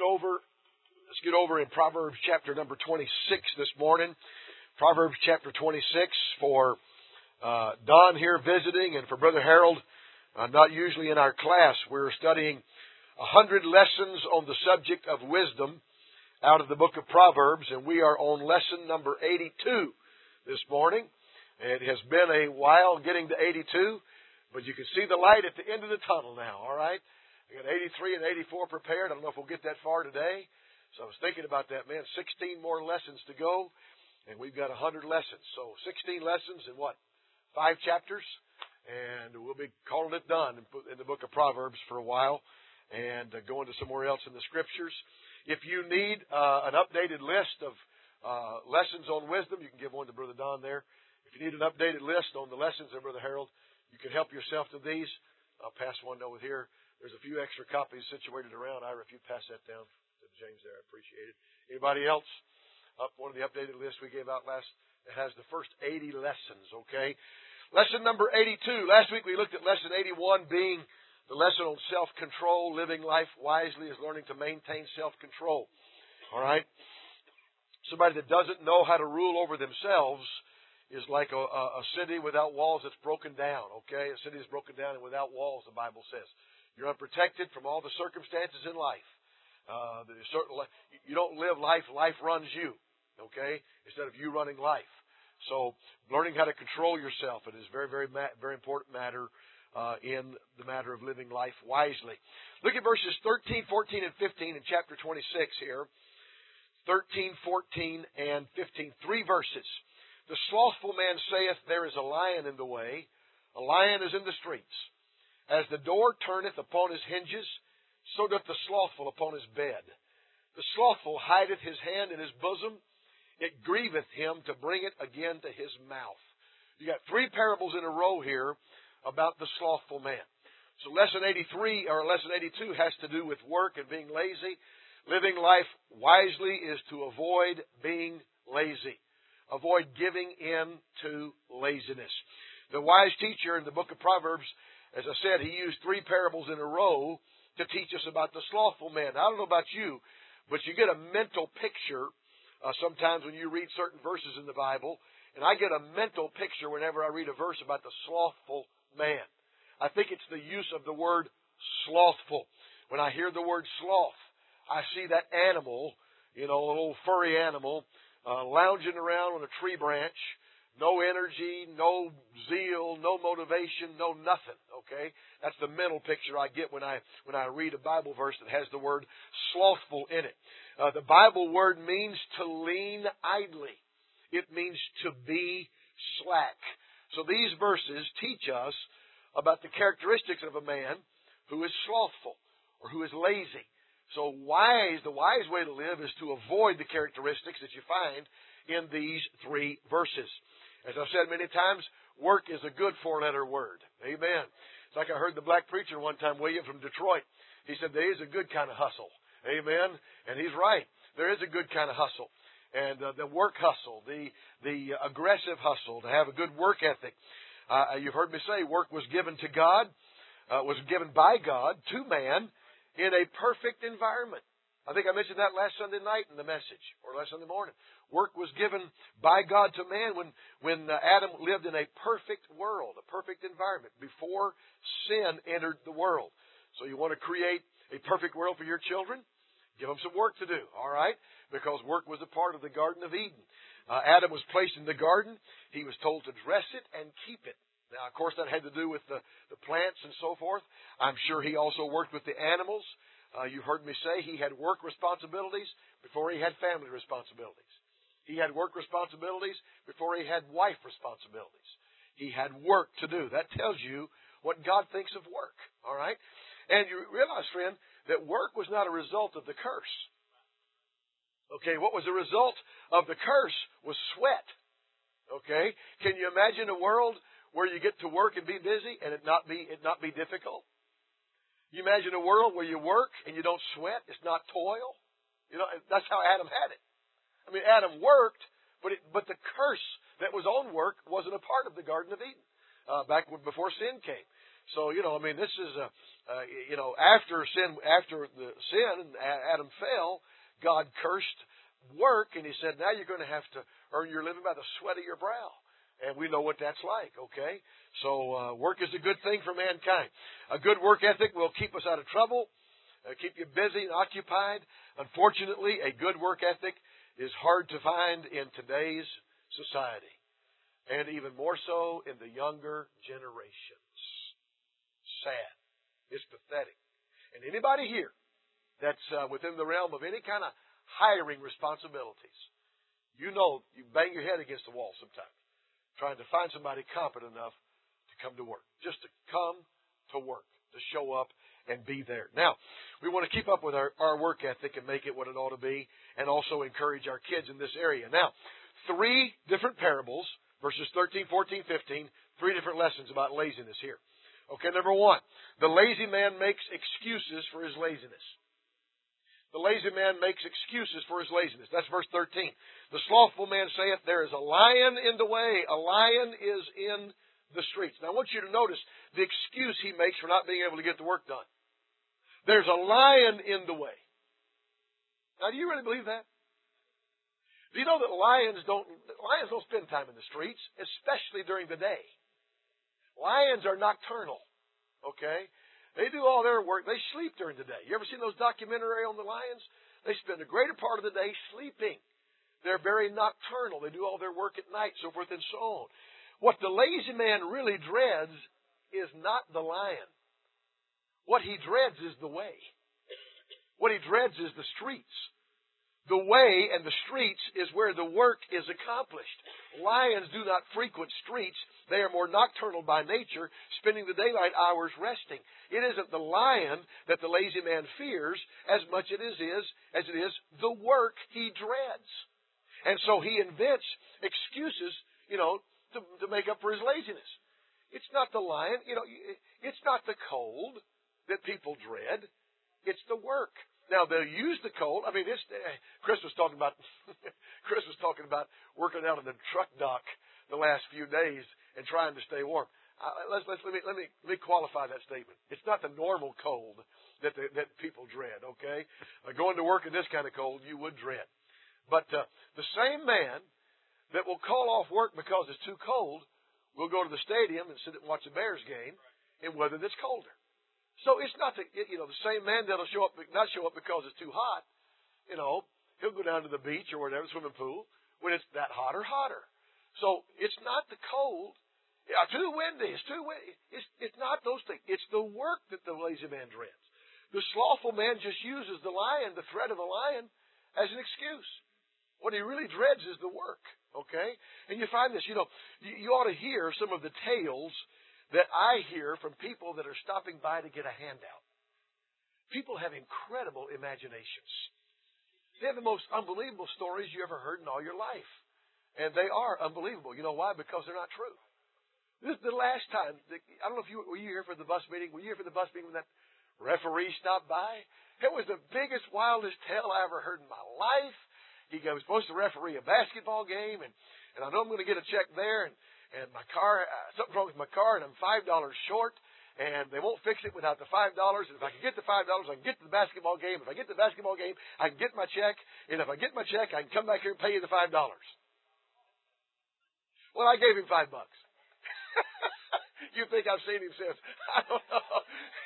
get over in Proverbs chapter number 26 this morning. Proverbs chapter 26 for Don here visiting, and for Brother Harold, not usually in our class. We're studying 100 lessons on the subject of wisdom out of the book of Proverbs, and we are on lesson number 82 this morning. It has been a while getting to 82, but you can see the light at the end of the tunnel now, all right? We got 83 and 84 prepared. I don't know if we'll get that far today. So I was thinking about that, man. 16 more lessons to go, and we've got 100 lessons. So 16 lessons in what? 5 chapters? And we'll be calling it done in the book of Proverbs for a while and going to somewhere else in the Scriptures. If you need an updated list of lessons on wisdom, you can give one to Brother Don there. If you need an updated list on the lessons there, Brother Harold, you can help yourself to these. I'll pass one over here. There's a few extra copies situated around. Ira, if you pass that down to James there, I appreciate it. Anybody else? Up one of the updated lists we gave out last. It has the first 80 lessons, okay? Lesson number 82. Last week we looked at lesson 81 being the lesson on self-control. Living life wisely is learning to maintain self-control. All right? Somebody that doesn't know how to rule over themselves is like a city without walls that's broken down, okay? A city that's broken down and without walls, the Bible says. You're unprotected from all the circumstances in life. You don't live life, life runs you, okay? Instead of you running life. So learning how to control yourself, it is very, very, very important matter in the matter of living life wisely. Look at verses 13, 14, and 15 in chapter 26 here. 13, 14, and 15. 3 verses. The slothful man saith, there is a lion in the way. A lion is in the streets. As the door turneth upon his hinges, so doth the slothful upon his bed. The slothful hideth his hand in his bosom. It grieveth him to bring it again to his mouth. You got 3 parables in a row here about the slothful man. So lesson 83 or lesson 82 has to do with work and being lazy. Living life wisely is to avoid being lazy. Avoid giving in to laziness. The wise teacher in the book of Proverbs, as I said, he used 3 parables in a row to teach us about the slothful man. Now, I don't know about you, but you get a mental picture sometimes when you read certain verses in the Bible, and I get a mental picture whenever I read a verse about the slothful man. I think it's the use of the word slothful. When I hear the word sloth, I see that animal, an old furry animal, lounging around on a tree branch, no energy, no zeal, no motivation, no nothing, okay? That's the mental picture I get when I read a Bible verse that has the word slothful in it. The Bible word means to lean idly. It means to be slack. So these verses teach us about the characteristics of a man who is slothful or who is lazy. So the wise way to live is to avoid the characteristics that you find in these 3 verses. As I've said many times, work is a good 4-letter word. Amen. It's like I heard the black preacher one time, William from Detroit. He said there is a good kind of hustle. Amen. And he's right. There is a good kind of hustle. And the work hustle, the aggressive hustle, to have a good work ethic. You've heard me say work was given to God, was given by God to man, in a perfect environment. I think I mentioned that last Sunday night in the message, or last Sunday morning. Work was given by God to man when Adam lived in a perfect world, a perfect environment, before sin entered the world. So you want to create a perfect world for your children? Give them some work to do, all right? Because work was a part of the Garden of Eden. Adam was placed in the garden. He was told to dress it and keep it. Now, of course, that had to do with the plants and so forth. I'm sure he also worked with the animals. You've heard me say he had work responsibilities before he had family responsibilities. He had work responsibilities before he had wife responsibilities. He had work to do. That tells you what God thinks of work, all right? And you realize, friend, that work was not a result of the curse. Okay, what was the result of the curse was sweat. Okay? Can you imagine a world where you get to work and be busy and it not be difficult? You imagine a world where you work and you don't sweat, it's not toil. That's how Adam had it. I mean, Adam worked, but the curse that was on work wasn't a part of the Garden of Eden back before sin came. So, this is after the sin, and Adam fell, God cursed work, and He said, now you're going to have to earn your living by the sweat of your brow. And we know what that's like, okay? So, work is a good thing for mankind. A good work ethic will keep us out of trouble, keep you busy and occupied. Unfortunately, a good work ethic is hard to find in today's society, and even more so in the younger generations. Sad. It's pathetic. And anybody here that's within the realm of any kind of hiring responsibilities, you bang your head against the wall sometimes, trying to find somebody competent enough to come to work. Just to come to work, to show up and be there. Now, we want to keep up with our work ethic and make it what it ought to be, and also encourage our kids in this area. Now, 3 different parables, verses 13, 14, 15, 3 different lessons about laziness here. Okay, number 1, the lazy man makes excuses for his laziness. The lazy man makes excuses for his laziness. That's verse 13. The slothful man saith, there is a lion in the way. A lion is in the streets. Now I want you to notice the excuse he makes for not being able to get the work done. There's a lion in the way. Now do you really believe that? Do you know that lions don't spend time in the streets, especially during the day? Lions are nocturnal. Okay? They do all their work. They sleep during the day. You ever seen those documentaries on the lions? They spend a greater part of the day sleeping. They're very nocturnal. They do all their work at night, so forth and so on. What the lazy man really dreads is not the lion. What he dreads is the way. What he dreads is the streets. The way and the streets is where the work is accomplished. Lions do not frequent streets. They are more nocturnal by nature, spending the daylight hours resting. It isn't the lion that the lazy man fears as much as it is the work he dreads. And so he invents excuses, to make up for his laziness. It's not the lion, it's not the cold that people dread. It's the work. Now they'll use the cold. Chris was talking about working out in the truck dock the last few days and trying to stay warm. Let me qualify that statement. It's not the normal cold that people dread. Okay, going to work in this kind of cold you would dread, but the same man that will call off work because it's too cold will go to the stadium and sit and watch a Bears game in weather that's colder. So it's not the same man that'll not show up because it's too hot. He'll go down to the beach or whatever, swimming pool, when it's that hot or hotter. So it's not the cold. Too windy. It's too windy. It's not those things. It's the work that the lazy man dreads. The slothful man just uses the threat of the lion, as an excuse. What he really dreads is the work. Okay? And you find this, you ought to hear some of the tales that I hear from people that are stopping by to get a handout. People have incredible imaginations. They have the most unbelievable stories you ever heard in all your life. And they are unbelievable. You know why? Because they're not true. This is the last time. I don't know if were you here for the bus meeting? Were you here for the bus meeting when that referee stopped by? It was the biggest, wildest tale I ever heard in my life. He was supposed to referee a basketball game, and I know I'm going to get a check there, and my car, something's wrong with my car, and I'm $5 short, and they won't fix it without the $5. And if I can get the $5, I can get to the basketball game. If I get to the basketball game, I can get my check. And if I get my check, I can come back here and pay you the $5. Well, I gave him $5. You think I've seen him since? I don't know.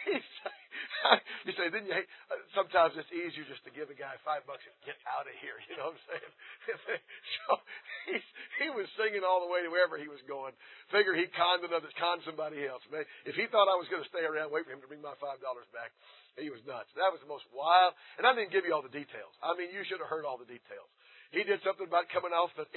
You say, didn't you hate? Sometimes it's easier just to give a guy $5 and get out of here. You know what I'm saying? So he was singing all the way to wherever he was going. Figure he conned somebody else. Man, if he thought I was going to stay around, wait for him to bring my $5 back, he was nuts. That was the most wild. And I didn't give you all the details. You should have heard all the details. He did something about coming off the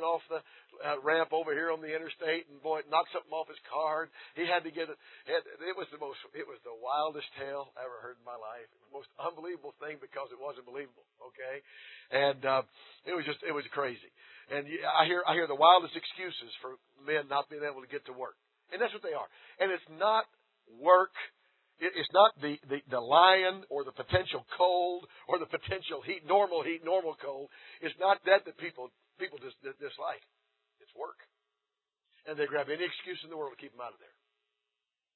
ramp over here on the interstate, and boy, it knocked something off his car. He had to get it. It was the wildest tale I ever heard in my life. The most unbelievable thing because it wasn't believable. Okay, and it was crazy. And I hear the wildest excuses for men not being able to get to work, and that's what they are. And it's not work. It's not the lion or the potential cold or the potential normal cold. It's not that people dislike. It's work. And they grab any excuse in the world to keep them out of there.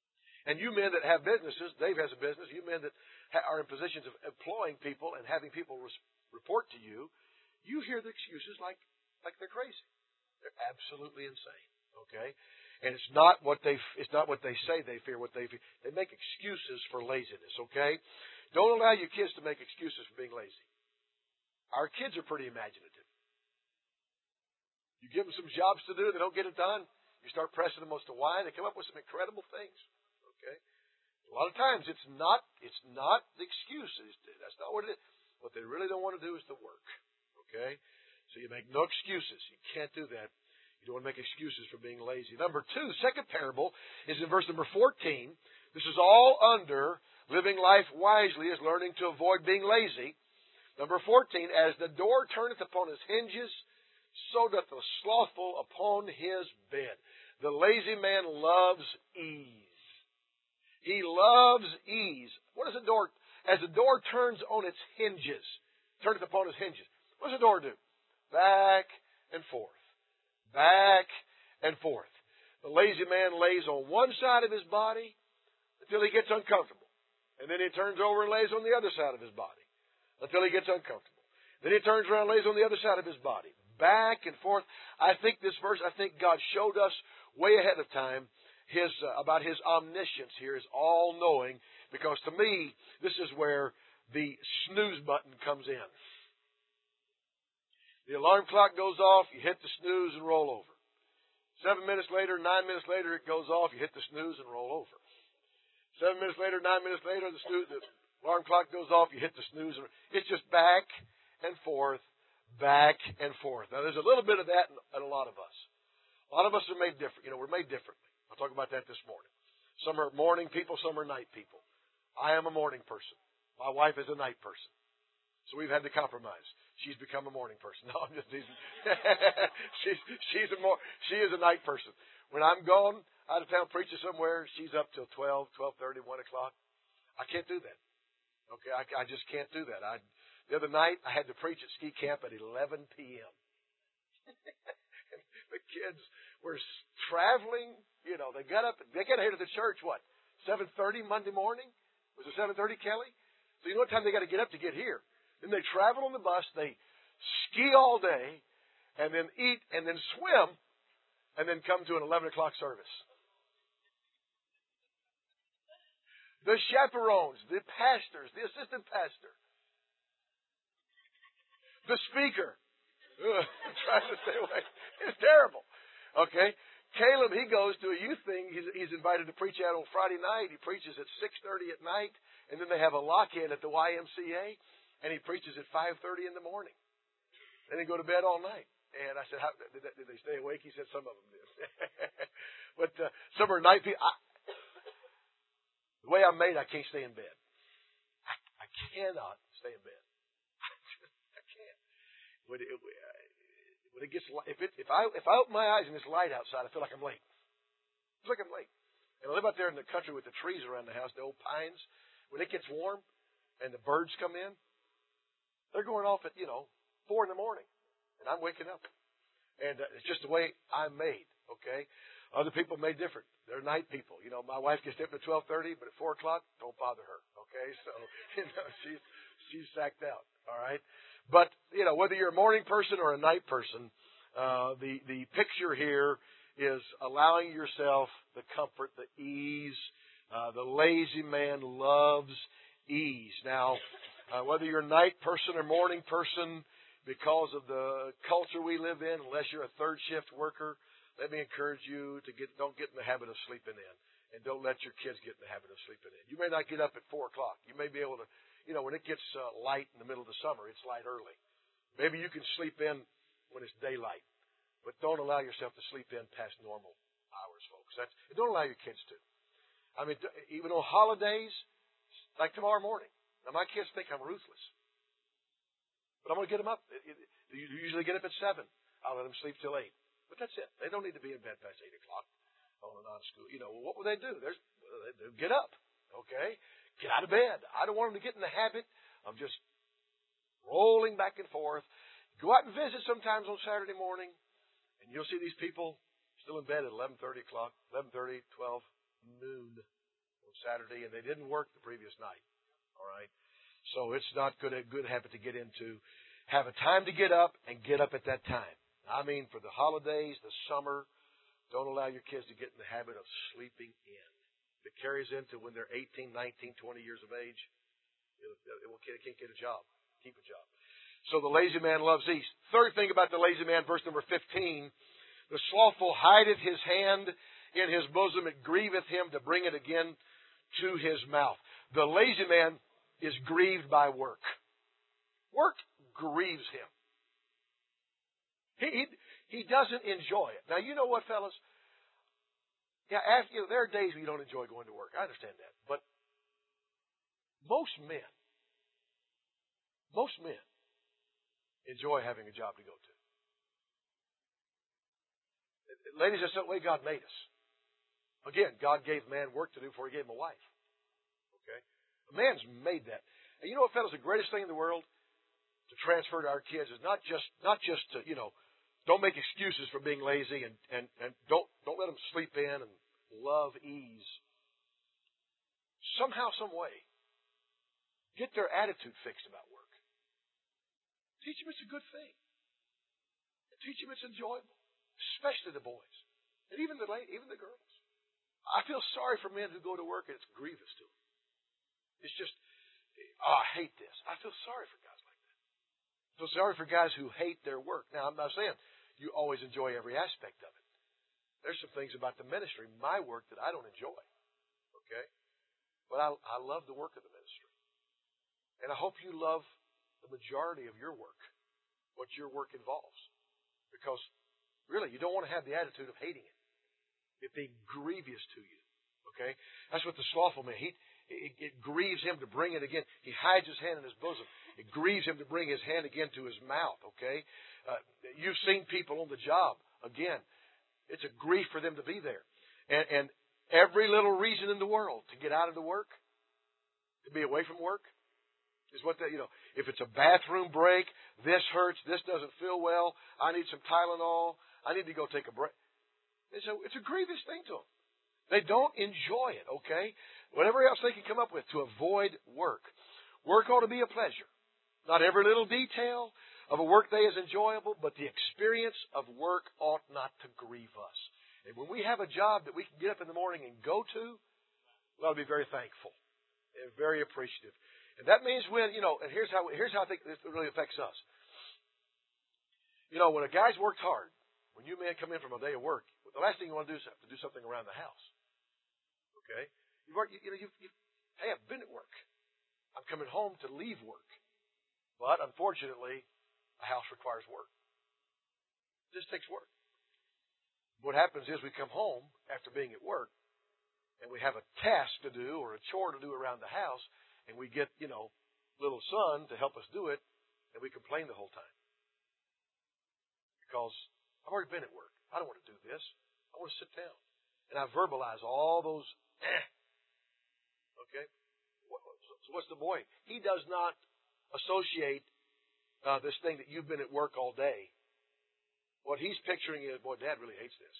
And you men that have businesses, Dave has a business, you men that are in positions of employing people and having people report to you, you hear the excuses like they're crazy. They're absolutely insane. Okay? And it's not what they say they fear, what they fear. They make excuses for laziness, okay? Don't allow your kids to make excuses for being lazy. Our kids are pretty imaginative. You give them some jobs to do, they don't get it done. You start pressing them as to why, they come up with some incredible things. Okay? A lot of times it's not the excuses. That's not what it is. What they really don't want to do is the work. Okay? So you make no excuses. You can't do that. You don't want to make excuses for being lazy. Number two, second parable is in verse number 14. This is all under living life wisely is learning to avoid being lazy. Number 14, as the door turneth upon his hinges, so doth the slothful upon his bed. The lazy man loves ease. He loves ease. What does the door, as the door turns on its hinges, turneth upon its hinges, what does the door do? Back and forth. Back and forth. The lazy man lays on one side of his body until he gets uncomfortable. And then he turns over and lays on the other side of his body until he gets uncomfortable. Then he turns around and lays on the other side of his body. Back and forth. I think God showed us way ahead of time about His omniscience here, His all-knowing, because to me, this is where the snooze button comes in. The alarm clock goes off, you hit the snooze and roll over. 7 minutes later, 9 minutes later, it goes off, you hit the snooze and roll over. 7 minutes later, 9 minutes later, the alarm clock goes off, you hit the snooze. It's just back and forth, back and forth. Now, there's a little bit of that in a lot of us. A lot of us are made different. We're made differently. I'll talk about that this morning. Some are morning people, some are night people. I am a morning person. My wife is a night person. So we've had to compromise. She's become a morning person. No, I'm just teasing. she is a night person. When I'm gone out of town preaching somewhere, she's up till 12, 12:30, 1 o'clock. I can't do that. Okay, I just can't do that. The other night, I had to preach at ski camp at 11 p.m. The kids were traveling. They got here to the church, 7:30 Monday morning? Was it 7:30, Kelly? So you know what time they got to get up to get here? Then they travel on the bus, they ski all day, and then eat, and then swim, and then come to an 11 o'clock service. The chaperones, the pastors, the assistant pastor, the speaker. I'm trying to stay away. It's terrible. Okay? Caleb, he goes to a youth thing. He's invited to preach out on Friday night. He preaches at 6:30 at night, and then they have a lock-in at the YMCA. And he preaches at 5:30 in the morning. And they go to bed all night. And I said, did they stay awake? He said some of them did. But some are night people. The way I'm made, I can't stay in bed. I cannot stay in bed. I can't. When it gets, if I open my eyes and it's light outside, I feel like I'm late. I feel like I'm late. And I live out there in the country with the trees around the house, the old pines. When it gets warm and the birds come in, they're going off at, 4 in the morning. And I'm waking up. And it's just the way I'm made, okay? Other people made different. They're night people. My wife gets up at 12:30, but at 4 o'clock, don't bother her, okay? So, she's sacked out, all right? But, whether you're a morning person or a night person, the picture here is allowing yourself the comfort, the ease. The lazy man loves ease. Now, whether you're a night person or morning person, because of the culture we live in, unless you're a third shift worker, let me encourage you to don't get in the habit of sleeping in. And don't let your kids get in the habit of sleeping in. You may not get up at 4 o'clock. You may be able to, when it gets light in the middle of the summer, it's light early. Maybe you can sleep in when it's daylight. But don't allow yourself to sleep in past normal hours, folks. Don't allow your kids to. I mean, even on holidays, like tomorrow morning. Now, my kids think I'm ruthless. But I'm going to get them up. They usually get up at 7. I'll let them sleep till 8. But that's it. They don't need to be in bed past 8 o'clock on a non-school. What will they do? They'll get up. Okay? Get out of bed. I don't want them to get in the habit of just rolling back and forth. Go out and visit sometimes on Saturday morning, and you'll see these people still in bed at 11:30 o'clock, 11:30, 12, noon. Saturday, and they didn't work the previous night. All right? So it's not good habit to get into. Have a time to get up and get up at that time. I mean, for the holidays, the summer, don't allow your kids to get in the habit of sleeping in. If it carries into when they're 18, 19, 20 years of age, it can't get a job, keep a job. So the lazy man loves ease. Third thing about the lazy man, verse number 15, the slothful hideth his hand in his bosom, it grieveth him to bring it again to his mouth. The lazy man is grieved by work. Work grieves him. He doesn't enjoy it. Now, you know what, fellas? Yeah, there are days when you don't enjoy going to work. I understand that. But most men enjoy having a job to go to. Ladies, that's the way God made us. Again, God gave man work to do before He gave him a wife. Okay? A man's made that. And you know what, fellas, the greatest thing in the world to transfer to our kids is not just to, don't make excuses for being lazy and don't let them sleep in and love ease. Somehow, some way, get their attitude fixed about work. Teach them it's a good thing. And teach them it's enjoyable, especially the boys and even the girls. I feel sorry for men who go to work and it's grievous to them. It's just, I hate this. I feel sorry for guys like that. I feel sorry for guys who hate their work. Now, I'm not saying you always enjoy every aspect of it. There's some things about the ministry, my work, that I don't enjoy. Okay? But I love the work of the ministry. And I hope you love the majority of your work, what your work involves. Because, really, you don't want to have the attitude of hating it. It being grievous to you. Okay? That's what the slothful man, it grieves him to bring it again. He hides his hand in his bosom. It grieves him to bring his hand again to his mouth. Okay? You've seen people on the job. Again, it's a grief for them to be there. And every little reason in the world to get out of the work, to be away from work, is what if it's a bathroom break, this hurts, this doesn't feel well, I need some Tylenol, I need to go take a break. It's a grievous thing to them. They don't enjoy it, okay? Whatever else they can come up with to avoid work. Work ought to be a pleasure. Not every little detail of a work day is enjoyable, but the experience of work ought not to grieve us. And when we have a job that we can get up in the morning and go to, we ought to be very thankful and very appreciative. And that means when, and here's how I think this really affects us. When a guy's worked hard, when you men come in from a day of work, the last thing you want to do is have to do something around the house. Okay? Hey, I've been at work. I'm coming home to leave work. But unfortunately, a house requires work. This takes work. What happens is we come home after being at work, and we have a task to do or a chore to do around the house, and we get, little son to help us do it, and we complain the whole time. Because I've already been at work. I don't want to do this. I want to sit down. And I verbalize all those, Okay? So what's the boy? He does not associate this thing that you've been at work all day. What he's picturing is, boy, Dad really hates this.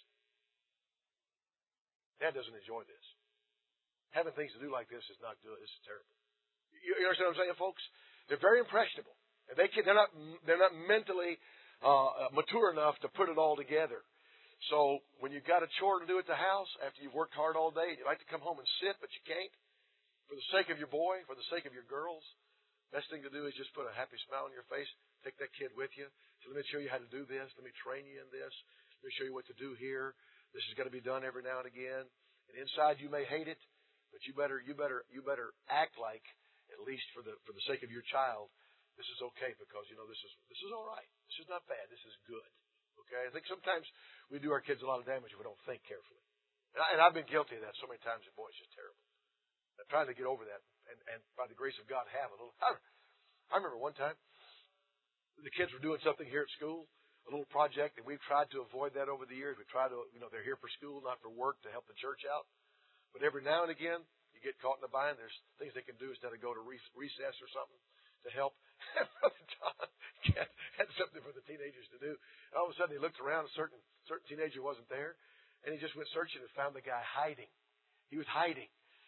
Dad doesn't enjoy this. Having things to do like this is not good. This is terrible. You understand what I'm saying, folks? They're very impressionable. And they're not mentally mature enough to put it all together. So when you've got a chore to do at the house after you've worked hard all day, you like to come home and sit, but you can't. For the sake of your boy, for the sake of your girls, best thing to do is just put a happy smile on your face. Take that kid with you. So let me show you how to do this. Let me train you in this. Let me show you what to do here. This is going to be done every now and again. And inside you may hate it, but you better act like, at least for the sake of your child, this is okay because this is all right. This is not bad. This is good. Okay? I think sometimes we do our kids a lot of damage if we don't think carefully. And I've been guilty of that so many times, and boy, it's just terrible. I'm trying to get over that, and by the grace of God, have a little. I remember one time, the kids were doing something here at school, a little project, and we've tried to avoid that over the years. We try to, they're here for school, not for work, to help the church out. But every now and again, you get caught in a bind. There's things they can do instead of go to recess or something to help. Brother John had something for the teenagers to do. And all of a sudden, he looked around, a certain teenager wasn't there, and he just went searching and found the guy hiding. He was hiding.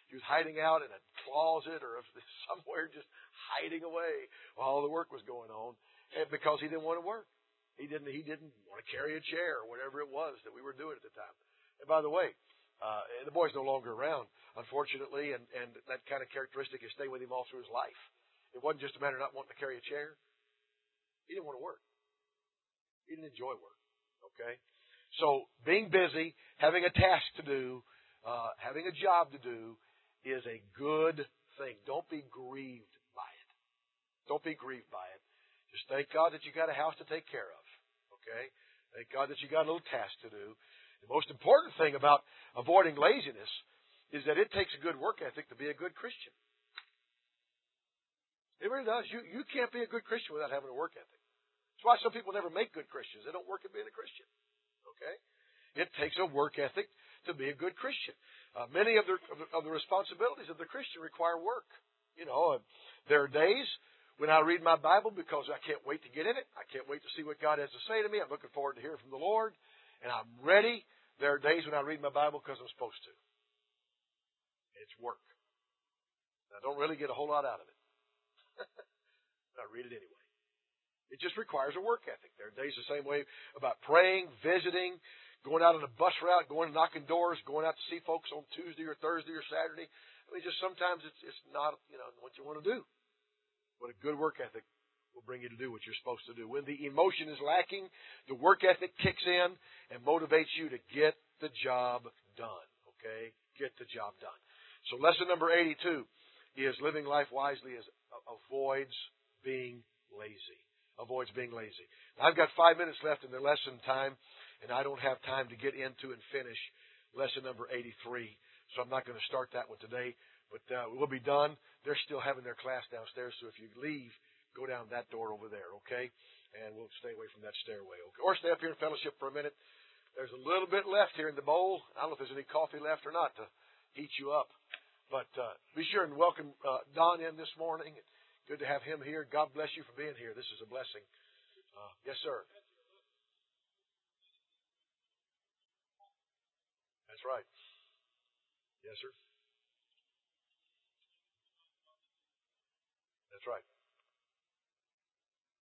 he was hiding out in a closet or somewhere just hiding away while all the work was going on, and because he didn't want to work. He didn't want to carry a chair or whatever it was that we were doing at the time. And by the way, the boy's no longer around, unfortunately, and that kind of characteristic has stayed with him all through his life. It wasn't just a matter of not wanting to carry a chair. He didn't want to work. He didn't enjoy work. Okay? So being busy, having a task to do, having a job to do is a good thing. Don't be grieved by it. Don't be grieved by it. Just thank God that you got a house to take care of. Okay? Thank God that you got a little task to do. The most important thing about avoiding laziness is that it takes a good work ethic to be a good Christian. It really does. You can't be a good Christian without having a work ethic. That's why some people never make good Christians. They don't work at being a Christian. Okay? It takes a work ethic to be a good Christian. Many of the responsibilities of the Christian require work. You know, there are days when I read my Bible because I can't wait to get in it. I can't wait to see what God has to say to me. I'm looking forward to hearing from the Lord. And I'm ready. There are days when I read my Bible because I'm supposed to. It's work. I don't really get a whole lot out of it. But I read it anyway. It just requires a work ethic. There are days the same way about praying, visiting, going out on a bus route, going knocking doors, going out to see folks on Tuesday or Thursday or Saturday. I mean, just sometimes it's not, what you want to do. But a good work ethic will bring you to do what you're supposed to do. When the emotion is lacking, the work ethic kicks in and motivates you to get the job done. Okay? Get the job done. So lesson number 82 is living life wisely avoids being lazy. Avoids being lazy. Now, I've got 5 minutes left in the lesson time, and I don't have time to get into and finish lesson number 83. So I'm not going to start that one today. But we'll be done. They're still having their class downstairs, so if you leave, go down that door over there, okay? And we'll stay away from that stairway, okay? Or stay up here in fellowship for a minute. There's a little bit left here in the bowl. I don't know if there's any coffee left or not to heat you up. But be sure and welcome Don in this morning. Good to have him here. God bless you for being here. This is a blessing. Yes, sir. That's right. Yes, sir. That's right.